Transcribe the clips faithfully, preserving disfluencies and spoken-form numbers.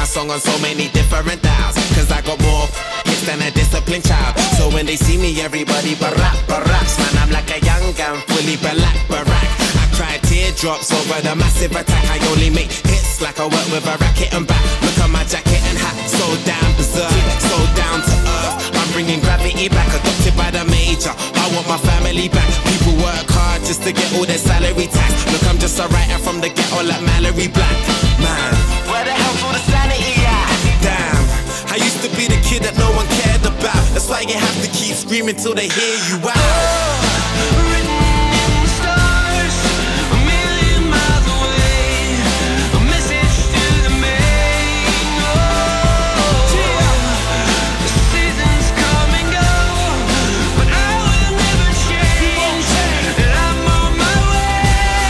song on so many different dials. Cause I got more hits than a disciplined child. So when they see me, everybody barack, baracks. Man, I'm like a young gun, fully black, barack. I cry teardrops over the massive attack. I only make hits like I work with a racket and back. Look at my jacket and hat, so down berserk, so down to earth. I'm bringing gravity back, adopted by the major. I want my family back. People work hard just to get all their salary tax. Look, I'm just a writer from the ghetto like Mallory Black. Man, where the hell's all the sanity at? Damn, I used to be the kid that no one cared about. That's why you have to keep screaming till they hear you out. Oh, written in the stars, a million miles away, a message to the main. Oh, the seasons come and go, but I will never change, and I'm on my way.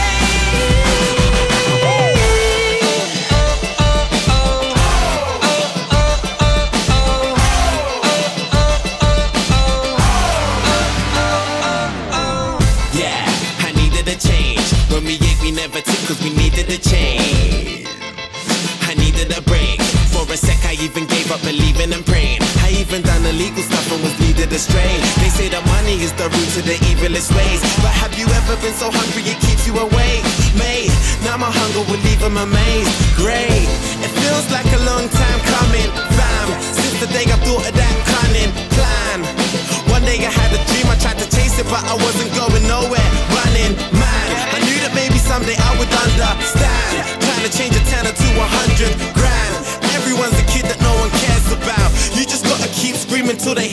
Yeah, I needed a change. When we ate, we never took, cause we needed a change. I needed a break. For a sec, I even gave up believing and praying. I even done illegal stuff and was needed astray. They say that money is the root to the evilest ways. But have you ever been so hungry it keeps you awake? Mate, now my hunger will leave them amazed. Great, it feels like a long time coming, fam. Since the day I thought of that cunning plan. One day I had a dream, I tried to chase it, but I wasn't going nowhere. Running, man, I knew that maybe someday I would understand. Trying to change a tenner to a hundred grand. Everyone's a kid that no one cares about. You just gotta keep screaming till they